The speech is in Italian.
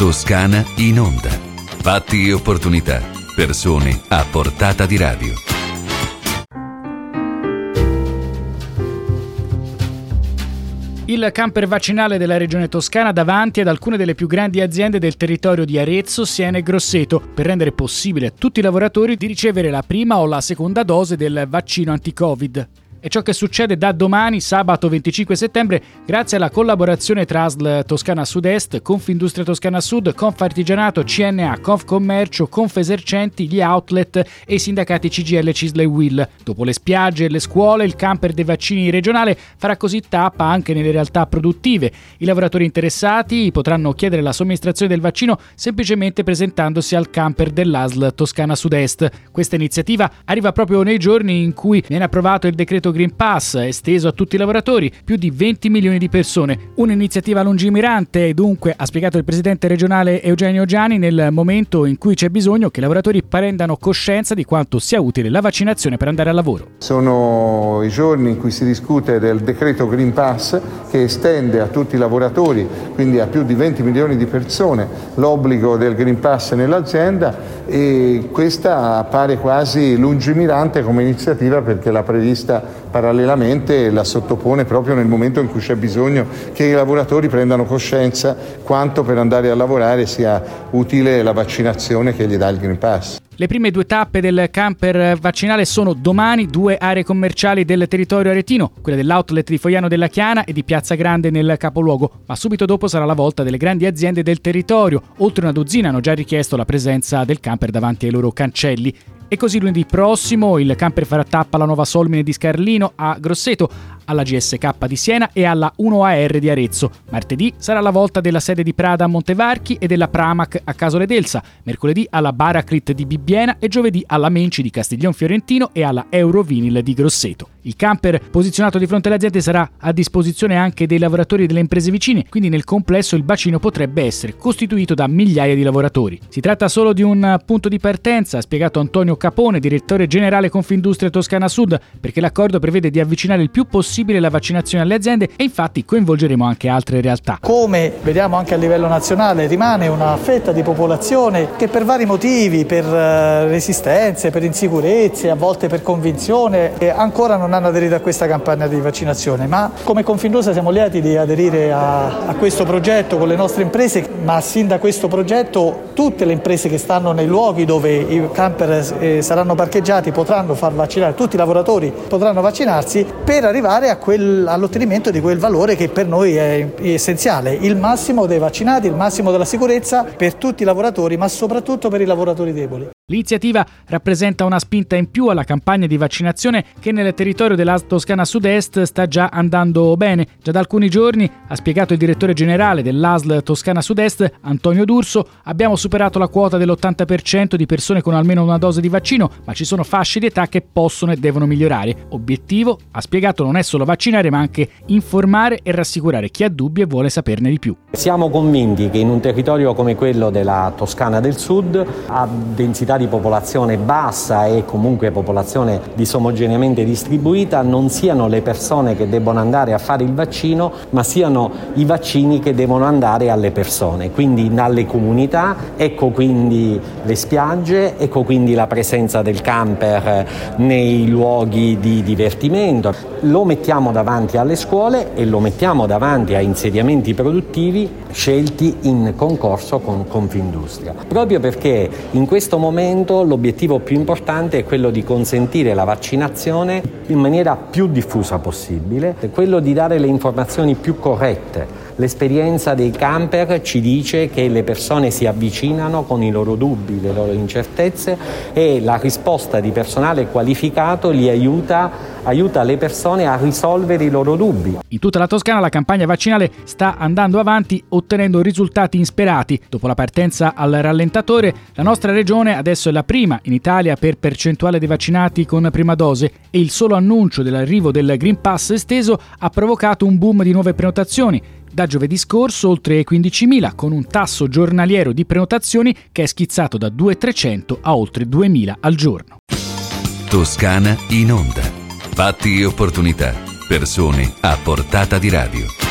Toscana in onda. Fatti e opportunità. Persone a portata di radio. Il camper vaccinale della regione Toscana davanti ad alcune delle più grandi aziende del territorio di Arezzo, Siena e Grosseto per rendere possibile a tutti i lavoratori di ricevere la prima o la seconda dose del vaccino anti-Covid. È ciò che succede da domani, sabato 25 settembre, grazie alla collaborazione tra ASL Toscana Sud-Est, Confindustria Toscana Sud, Confartigianato, CNA, Confcommercio, Confesercenti, gli outlet e i sindacati CGIL, CISL e UIL. Dopo le spiagge e le scuole, il camper dei vaccini regionale farà così tappa anche nelle realtà produttive. I lavoratori interessati potranno chiedere la somministrazione del vaccino semplicemente presentandosi al camper dell'ASL Toscana Sud-Est. Questa iniziativa arriva proprio nei giorni in cui viene approvato il decreto Green Pass, esteso a tutti i lavoratori, più di 20 milioni di persone. Un'iniziativa lungimirante e dunque, ha spiegato il presidente regionale Eugenio Giani, nel momento in cui c'è bisogno che i lavoratori prendano coscienza di quanto sia utile la vaccinazione per andare al lavoro. Sono i giorni in cui si discute del decreto Green Pass che estende a tutti i lavoratori, quindi a più di 20 milioni di persone, l'obbligo del Green Pass nell'azienda, e questa appare quasi lungimirante come iniziativa perché l'ha prevista parallelamente e la sottopone proprio nel momento in cui c'è bisogno che i lavoratori prendano coscienza quanto per andare a lavorare sia utile la vaccinazione che gli dà il Green Pass. Le prime due tappe del camper vaccinale sono domani, 2 aree commerciali del territorio aretino, quella dell'outlet di Fogliano della Chiana e di Piazza Grande nel capoluogo, ma subito dopo sarà la volta delle grandi aziende del territorio. Oltre una dozzina hanno già richiesto la presenza del camper davanti ai loro cancelli. E così lunedì prossimo il camper farà tappa alla Nuova Solmine di Scarlino a Grosseto, alla GSK di Siena e alla 1AR di Arezzo. Martedì sarà la volta della sede di Prada a Montevarchi e della Pramac a Casole d'Elsa, mercoledì alla Baraclit di Bibbiena e giovedì alla Menci di Castiglion Fiorentino e alla Eurovinil di Grosseto. Il camper posizionato di fronte alle aziende sarà a disposizione anche dei lavoratori delle imprese vicine, quindi nel complesso il bacino potrebbe essere costituito da migliaia di lavoratori. Si tratta solo di un punto di partenza, ha spiegato Antonio Capone, direttore generale Confindustria Toscana Sud, perché l'accordo prevede di avvicinare il più possibile la vaccinazione alle aziende e infatti coinvolgeremo anche altre realtà. Come vediamo anche a livello nazionale rimane una fetta di popolazione che per vari motivi, per resistenze, per insicurezze, a volte per convinzione, ancora non hanno aderito a questa campagna di vaccinazione, ma come Confindustria siamo lieti di aderire a questo progetto con le nostre imprese, ma sin da questo progetto tutte le imprese che stanno nei luoghi dove i camper saranno parcheggiati potranno far vaccinare, tutti i lavoratori potranno vaccinarsi per arrivare all'ottenimento di quel valore che per noi è essenziale, il massimo dei vaccinati, il massimo della sicurezza per tutti i lavoratori, ma soprattutto per i lavoratori deboli. L'iniziativa rappresenta una spinta in più alla campagna di vaccinazione che nel territorio della Toscana Sud-Est sta già andando bene. Già da alcuni giorni, ha spiegato il direttore generale dell'ASL Toscana Sud-Est, Antonio D'Urso, abbiamo superato la quota dell'80% di persone con almeno una dose di vaccino, ma ci sono fasce di età che possono e devono migliorare. Obiettivo, ha spiegato, non è solo vaccinare, ma anche informare e rassicurare chi ha dubbi e vuole saperne di più. Siamo convinti che in un territorio come quello della Toscana del Sud, a densità di popolazione bassa e comunque popolazione disomogeneamente distribuita, non siano le persone che debbono andare a fare il vaccino, ma siano i vaccini che devono andare alle persone, quindi alle comunità. Ecco quindi le spiagge, ecco quindi la presenza del camper nei luoghi di divertimento. Lo mettiamo davanti alle scuole e lo mettiamo davanti a insediamenti produttivi scelti in concorso con Confindustria, proprio perché in questo momento l'obiettivo più importante è quello di consentire la vaccinazione in maniera più diffusa possibile, è quello di dare le informazioni più corrette. L'esperienza dei camper ci dice che le persone si avvicinano con i loro dubbi, le loro incertezze, e la risposta di personale qualificato li aiuta le persone a risolvere i loro dubbi. In tutta la Toscana la campagna vaccinale sta andando avanti ottenendo risultati insperati. Dopo la partenza al rallentatore, la nostra regione adesso è la prima in Italia per percentuale di vaccinati con prima dose e il solo annuncio dell'arrivo del Green Pass esteso ha provocato un boom di nuove prenotazioni. Da giovedì scorso oltre 15.000, con un tasso giornaliero di prenotazioni che è schizzato da 2.300 a oltre 2.000 al giorno. Toscana in onda. Fatti e opportunità. Persone a portata di radio.